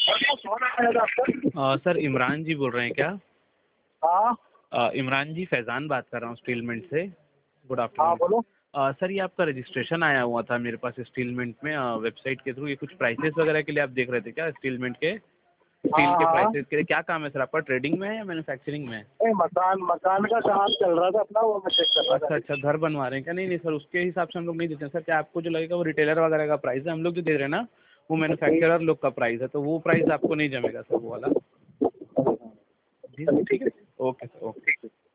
कौन आया था आपका? सर इमरान जी बोल रहे हैं क्या? हाँ इमरान जी, फैज़ान बात कर रहा हूँ स्टीलमेंट से। गुड हाँ आफ्टरनून। बोलो। सर ये आपका रजिस्ट्रेशन आया हुआ था मेरे पास स्टीलमेंट में, वेबसाइट के थ्रू। ये कुछ प्राइसेस वगैरह के लिए आप देख रहे थे क्या, स्टीलमेंट के? स्टील हाँ के हाँ। प्राइसेस के लिए क्या काम है सर आपका? ट्रेडिंग में है या मैन्युफैक्चरिंग में है? नहीं, मकान मकान का काम चल रहा था अपना, वो मैं चेक कर रहा था अच्छा अभी। अच्छा, घर बनवा रहे हैं क्या? नहीं नहीं सर, उसके हिसाब से हम लोग नहीं देते हैं सर। क्या आपको जो लगेगा वो रिटेलर वगैरह का प्राइस है, हम लोग जो दे रहे हैं ना वो ठीक। मैन्युफैक्चरर लोग का प्राइस है, तो वो प्राइस आपको नहीं जमेगा सर, वो वाला। जी सर, चलो ठीक ठीक है। है। Okay sir, okay.